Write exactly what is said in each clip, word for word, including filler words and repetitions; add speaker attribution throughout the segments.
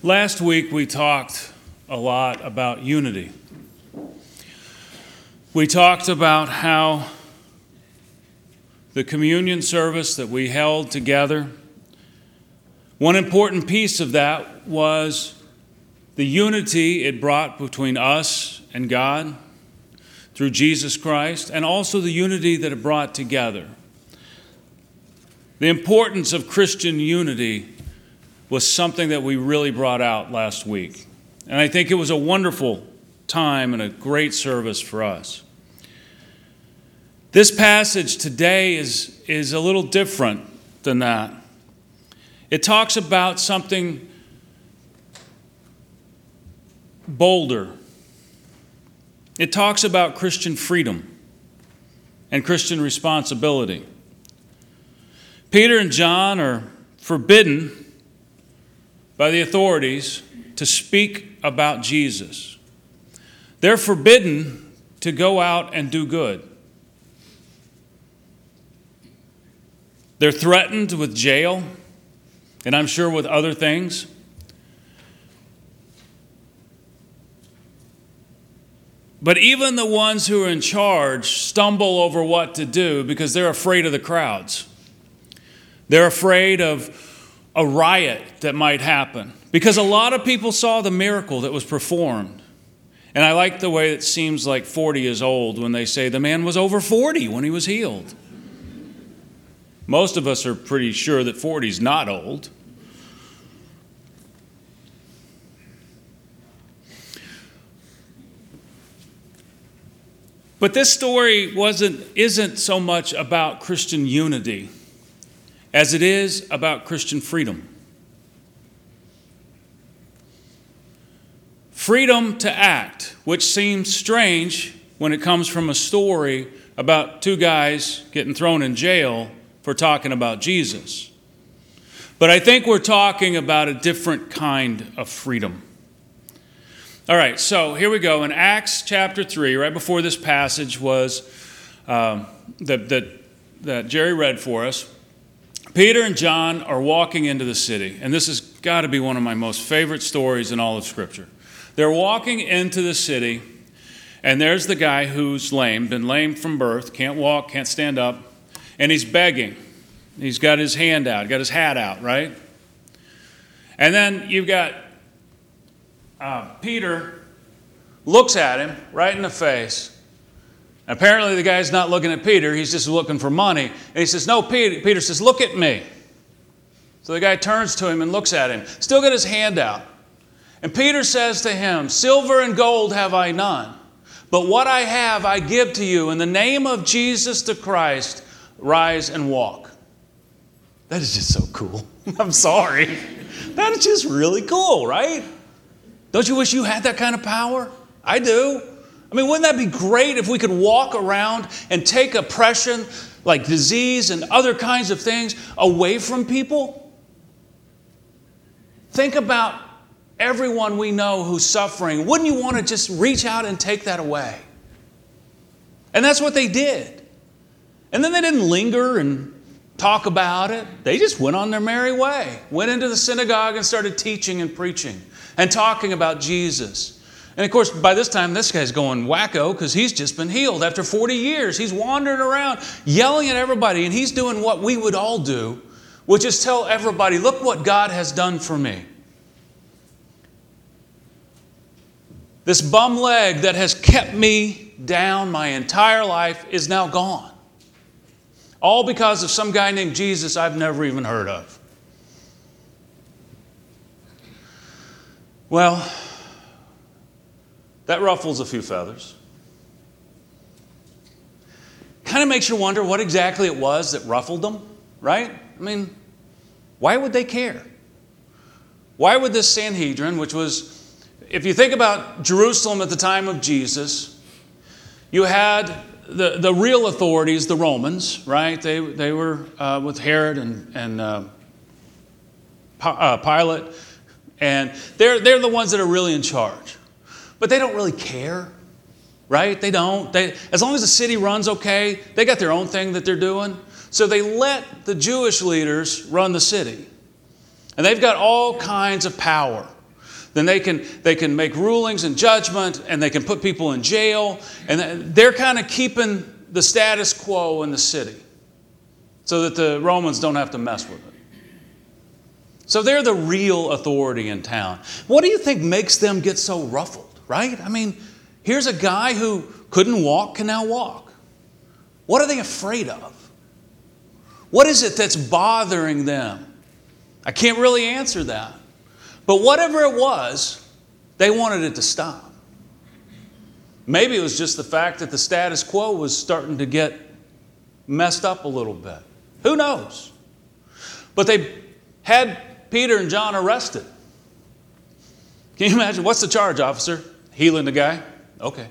Speaker 1: Last week we talked a lot about unity. We talked about how the communion service that we held together, one important piece of that was the unity it brought between us and God through Jesus Christ, and also the unity that it brought together. The importance of Christian unity was something that we really brought out last week. And I think it was a wonderful time and a great service for us. This passage today is, is a little different than that. It talks about something bolder. It talks about Christian freedom and Christian responsibility. Peter and John are forbidden by the authorities to speak about Jesus. They're forbidden to go out and do good. They're threatened with jail, and I'm sure with other things. But even the ones who are in charge stumble over what to do because they're afraid of the crowds. They're afraid of a riot that might happen because a lot of people saw the miracle that was performed. And I like the way it seems like forty is old when they say the man was over forty when he was healed. Most of us are pretty sure that forty is not old. But this story wasn't isn't so much about Christian unity as it is about Christian freedom. Freedom to act, which seems strange when it comes from a story about two guys getting thrown in jail for talking about Jesus. But I think we're talking about a different kind of freedom. All right, so here we go. In Acts chapter three, right before this passage was um, that, that, that Jerry read for us, Peter and John are walking into the city, and this has got to be one of my most favorite stories in all of Scripture. They're walking into the city, and there's the guy who's lame, been lame from birth, can't walk, can't stand up, and he's begging. He's got his hand out, got his hat out, right? And then you've got uh, Peter looks at him right in the face. Apparently the guy's not looking at Peter, he's just looking for money. And he says, no, Peter. Peter says, look at me. So the guy turns to him and looks at him, still got his hand out. And Peter says to him, silver and gold have I none, but what I have I give to you. In the name of Jesus the Christ, rise and walk. That is just so cool. I'm sorry. That is just really cool, right? Don't you wish you had that kind of power? I do. I mean, wouldn't that be great if we could walk around and take oppression like disease and other kinds of things away from people? Think about everyone we know who's suffering. Wouldn't you want to just reach out and take that away? And that's what they did. And then they didn't linger and talk about it. They just went on their merry way, went into the synagogue and started teaching and preaching and talking about Jesus. And of course, by this time, this guy's going wacko because he's just been healed. After forty years, he's wandering around yelling at everybody, and he's doing what we would all do, which is tell everybody, look what God has done for me. This bum leg that has kept me down my entire life is now gone. All because of some guy named Jesus I've never even heard of. Well, that ruffles a few feathers. Kind of makes you wonder what exactly it was that ruffled them, right? I mean, why would they care? Why would this Sanhedrin, which was, if you think about Jerusalem at the time of Jesus, you had the, the real authorities, the Romans, right? They, they were uh, with Herod and, and uh, Pilate, and they're, they're the ones that are really in charge. But they don't really care, right? They don't. They, as long as the city runs okay, they got their own thing that they're doing. So they let the Jewish leaders run the city. And they've got all kinds of power. then they can, they can make rulings and judgment, and they can put people in jail. And they're kind of keeping the status quo in the city so that the Romans don't have to mess with it. So they're the real authority in town. What do you think makes them get so ruffled, right? I mean, here's a guy who couldn't walk, can now walk. What are they afraid of? What is it that's bothering them? I can't really answer that. But whatever it was, they wanted it to stop. Maybe it was just the fact that the status quo was starting to get messed up a little bit. Who knows? But they had Peter and John arrested. Can you imagine? What's the charge, officer? Healing the guy? Okay.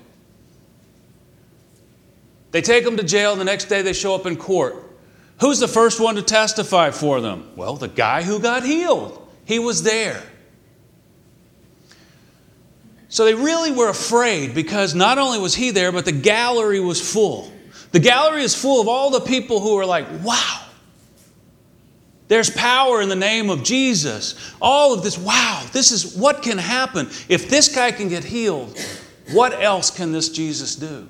Speaker 1: They take them to jail. The next day they show up in court. Who's the first one to testify for them? Well, the guy who got healed. He was there. So they really were afraid because not only was he there, but the gallery was full. The gallery is full of all the people who are like, wow, there's power in the name of Jesus. All of this, wow, this is what can happen. If this guy can get healed, what else can this Jesus do?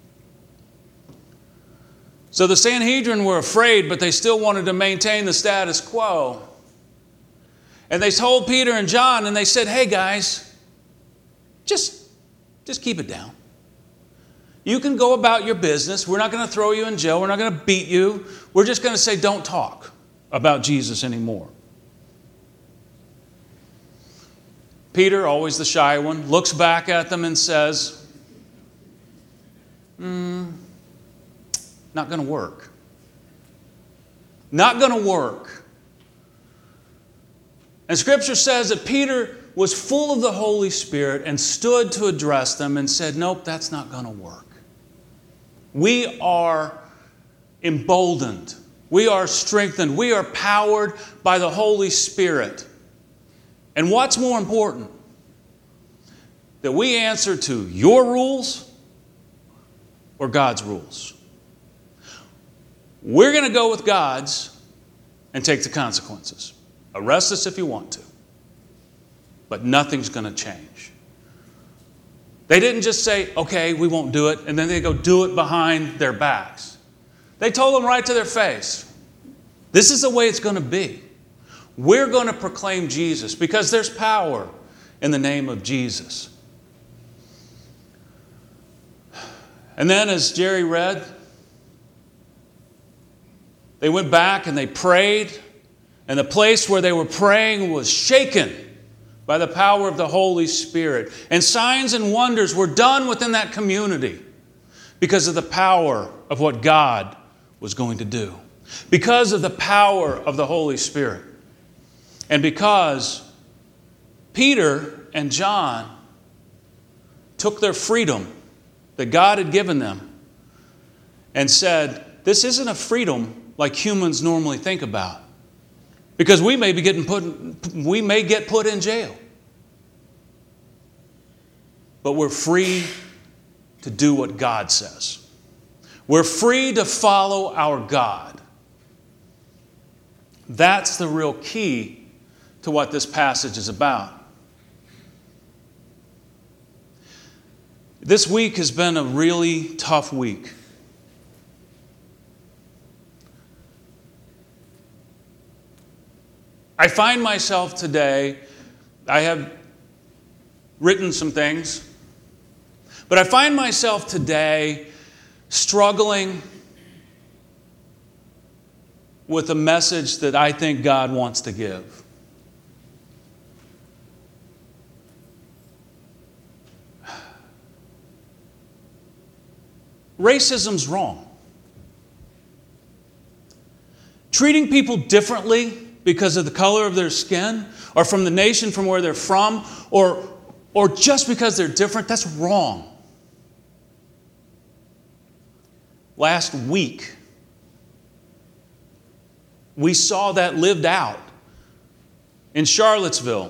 Speaker 1: So the Sanhedrin were afraid, but they still wanted to maintain the status quo. And they told Peter and John, and they said, hey guys, just, just keep it down. You can go about your business. We're not going to throw you in jail. We're not going to beat you. We're just going to say, don't talk about Jesus anymore. Peter, always the shy one, looks back at them and says, hmm, not going to work. Not going to work. And Scripture says that Peter was full of the Holy Spirit and stood to address them and said, nope, that's not going to work. We are emboldened. We are strengthened. We are powered by the Holy Spirit. And what's more important? That we answer to your rules or God's rules. We're going to go with God's and take the consequences. Arrest us if you want to. But nothing's going to change. They didn't just say, okay, we won't do it, and then they go do it behind their backs. They told them right to their face, this is the way it's going to be. We're going to proclaim Jesus because there's power in the name of Jesus. And then as Jerry read, they went back and they prayed, and the place where they were praying was shaken by the power of the Holy Spirit. And signs and wonders were done within that community because of the power of what God was going to do. Because of the power of the Holy Spirit. And because Peter and John took their freedom that God had given them and said, this isn't a freedom like humans normally think about. Because we may be getting put, we may get put in jail. But we're free to do what God says. We're free to follow our God. That's the real key to what this passage is about. This week has been a really tough week. I find myself today, I have written some things, but I find myself today struggling with a message that I think God wants to give. Racism's wrong. Treating people differently because of the color of their skin, or from the nation from where they're from, or, or just because they're different, that's wrong. Last week, we saw that lived out in Charlottesville.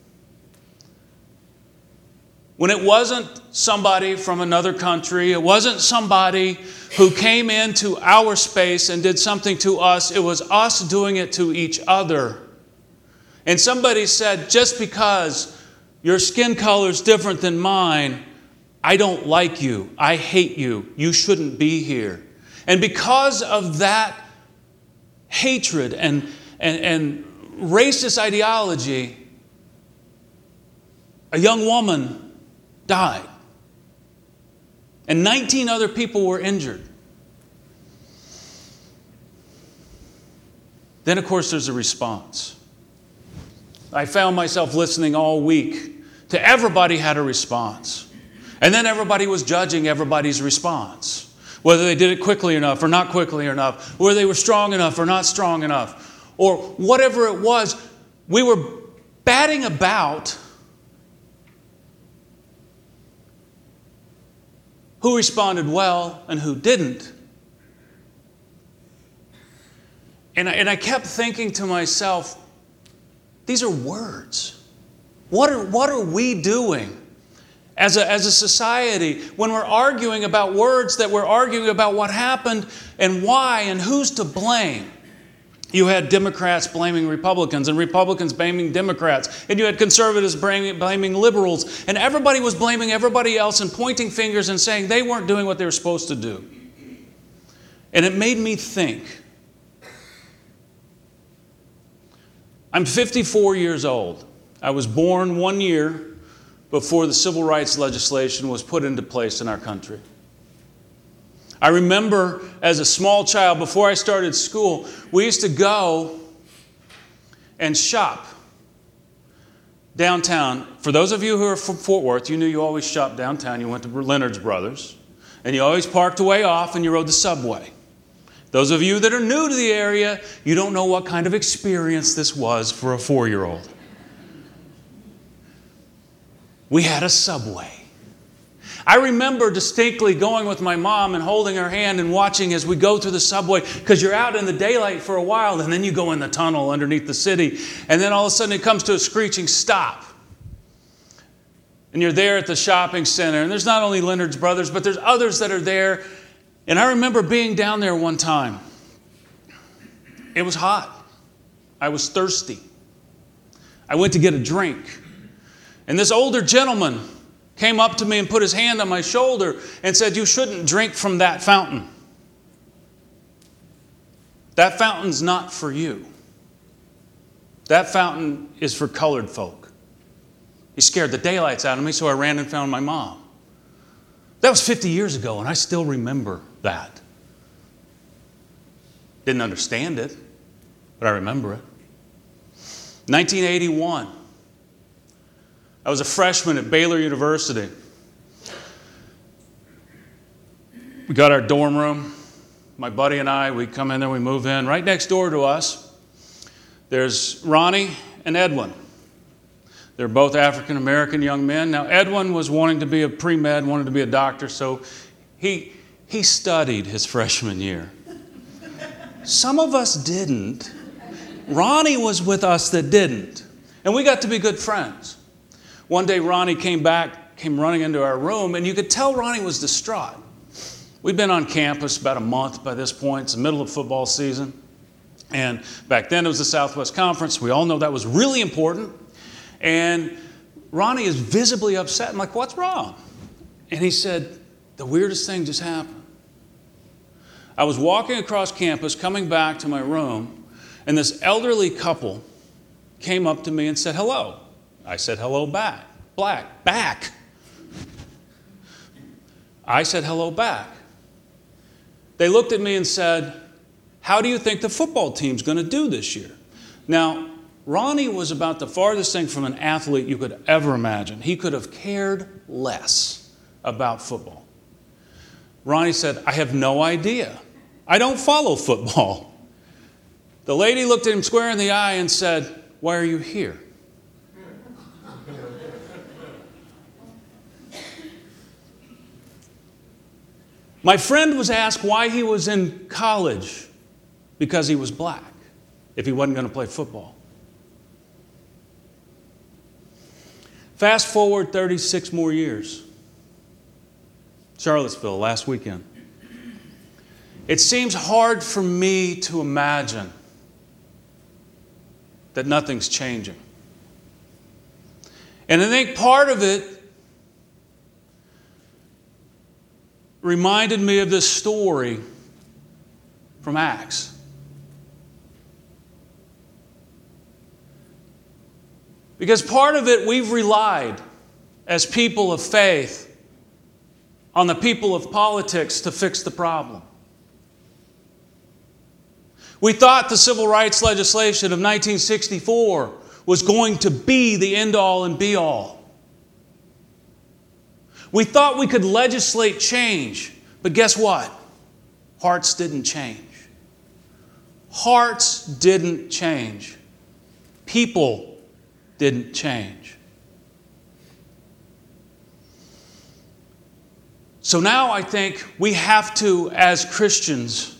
Speaker 1: When it wasn't somebody from another country, it wasn't somebody who came into our space and did something to us, it was us doing it to each other. And somebody said, just because Your skin color is different than mine. I don't like you. I hate you. You shouldn't be here. And because of that hatred and, and, and racist ideology, a young woman died. And nineteen other people were injured. Then, of course, there's a response. I found myself listening all week to everybody had a response. And then everybody was judging everybody's response. Whether they did it quickly enough or not quickly enough, whether they were strong enough or not strong enough, or whatever it was, we were batting about who responded well and who didn't. And I, and I kept thinking to myself, these are words. What are, what are we doing as a, as a society when we're arguing about words, that we're arguing about what happened and why and who's to blame? You had Democrats blaming Republicans and Republicans blaming Democrats, and you had conservatives blaming, blaming liberals, and everybody was blaming everybody else and pointing fingers and saying they weren't doing what they were supposed to do. And it made me think. I'm fifty-four years old. I was born one year before the civil rights legislation was put into place in our country. I remember as a small child, before I started school, we used to go and shop downtown. For those of you who are from Fort Worth, you knew you always shopped downtown. You went to Leonard's Brothers, and you always parked a way off and you rode the subway. Those of you that are new to the area, you don't know what kind of experience this was for a four-year-old. We had a subway. I remember distinctly going with my mom and holding her hand and watching as we go through the subway, because you're out in the daylight for a while and then you go in the tunnel underneath the city, and then all of a sudden it comes to a screeching stop. And you're there at the shopping center, and there's not only Leonard's Brothers, but there's others that are there. And I remember being down there one time. It was hot. I was thirsty. I went to get a drink. And this older gentleman came up to me and put his hand on my shoulder and said, "You shouldn't drink from that fountain. That fountain's not for you. That fountain is for colored folk." He scared the daylights out of me, so I ran and found my mom. That was fifty years ago, and I still remember that. Didn't understand it, but I remember it. nineteen eighty-one. I was a freshman at Baylor University. We got our dorm room. My buddy and I, we come in there, we move in. Right next door to us, there's Ronnie and Edwin. They're both African-American young men. Now, Edwin was wanting to be a pre-med, wanted to be a doctor, so he, he studied his freshman year. Some of us didn't. Ronnie was with us that didn't. And we got to be good friends. One day, Ronnie came back, came running into our room, and you could tell Ronnie was distraught. We'd been on campus about a month by this point. It's the middle of football season. And back then, it was the Southwest Conference. We all know that was really important. And Ronnie is visibly upset. I'm like, "What's wrong?" And he said, "The weirdest thing just happened. I was walking across campus, coming back to my room, and this elderly couple came up to me and said, 'Hello.' I said, 'Hello back.' Black, back. I said, 'Hello back.' They looked at me and said, 'How do you think the football team's going to do this year?' Now, Ronnie was about the farthest thing from an athlete you could ever imagine. He could have cared less about football. Ronnie said, 'I have no idea. I don't follow football.' The lady looked at him square in the eye and said, 'Why are you here?' My friend was asked why he was in college, because he was black, if he wasn't going to play football. Fast forward thirty-six more years. Charlottesville last weekend. It seems hard for me to imagine that nothing's changing. And I think part of it reminded me of this story from Acts. Because part of it, we've relied as people of faith on the people of politics to fix the problem. We thought the civil rights legislation of nineteen sixty-four was going to be the end-all and be-all. We thought we could legislate change, but guess what? Hearts didn't change. Hearts didn't change. People didn't change. So now I think we have to, as Christians,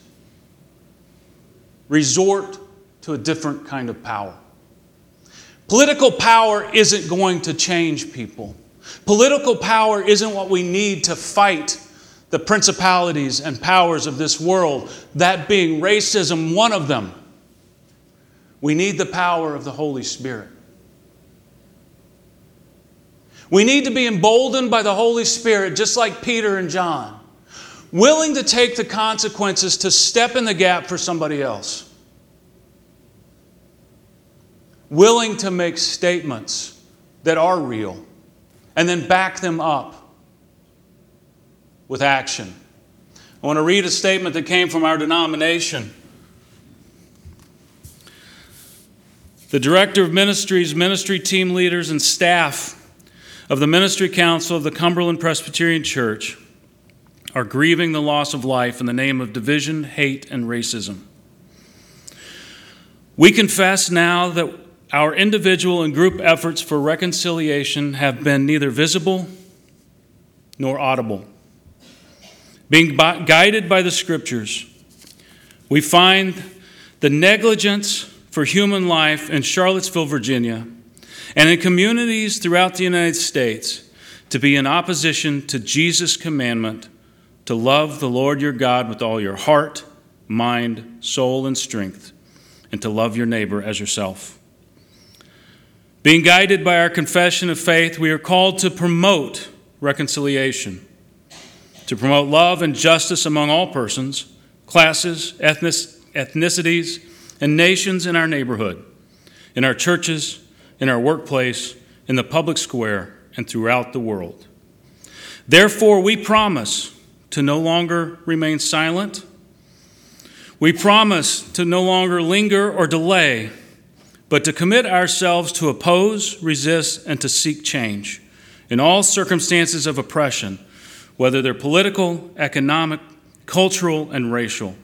Speaker 1: resort to a different kind of power. Political power isn't going to change people. Political power isn't what we need to fight the principalities and powers of this world, that being racism, one of them. We need the power of the Holy Spirit. We need to be emboldened by the Holy Spirit, just like Peter and John, willing to take the consequences to step in the gap for somebody else. Willing to make statements that are real and then back them up with action. I want to read a statement that came from our denomination. The Director of Ministries, ministry team leaders, and staff of the Ministry Council of the Cumberland Presbyterian Church are grieving the loss of life in the name of division, hate, and racism. We confess now that our individual and group efforts for reconciliation have been neither visible nor audible. Being bi- guided by the Scriptures, we find the negligence for human life in Charlottesville, Virginia, and in communities throughout the United States to be in opposition to Jesus' commandment to love the Lord your God with all your heart, mind, soul, and strength, and to love your neighbor as yourself. Being guided by our confession of faith, we are called to promote reconciliation, to promote love and justice among all persons, classes, ethnic, ethnicities, and nations in our neighborhood, in our churches, in our workplace, in the public square, and throughout the world. Therefore, we promise to no longer remain silent. We promise to no longer linger or delay, but to commit ourselves to oppose, resist, and to seek change in all circumstances of oppression, whether they're political, economic, cultural, and racial.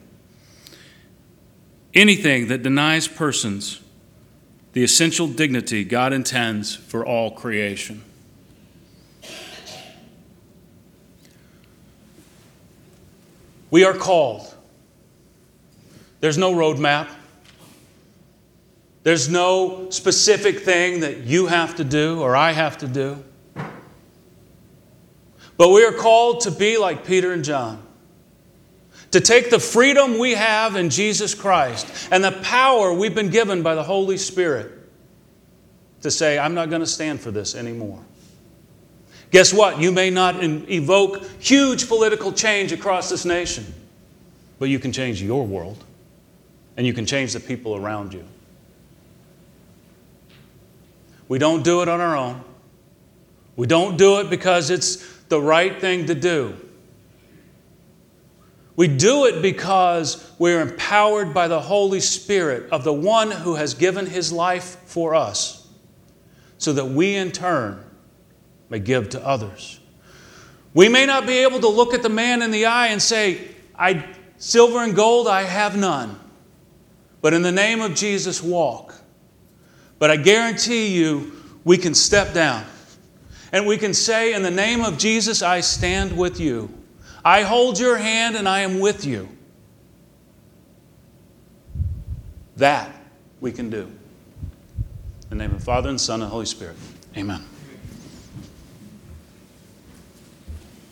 Speaker 1: Anything that denies persons the essential dignity God intends for all creation. We are called. There's no roadmap. There's no specific thing that you have to do or I have to do. But we are called to be like Peter and John. To take the freedom we have in Jesus Christ and the power we've been given by the Holy Spirit to say, I'm not going to stand for this anymore. Guess what? You may not evoke huge political change across this nation, but you can change your world and you can change the people around you. We don't do it on our own. We don't do it because it's the right thing to do. We do it because we're empowered by the Holy Spirit of the one who has given His life for us, so that we in turn may give to others. We may not be able to look at the man in the eye and say, I, silver and gold I have none, but in the name of Jesus walk. But I guarantee you, we can step down and we can say, in the name of Jesus, I stand with you. I hold your hand and I am with you. That we can do. In the name of the Father and Son and Holy Spirit. Amen.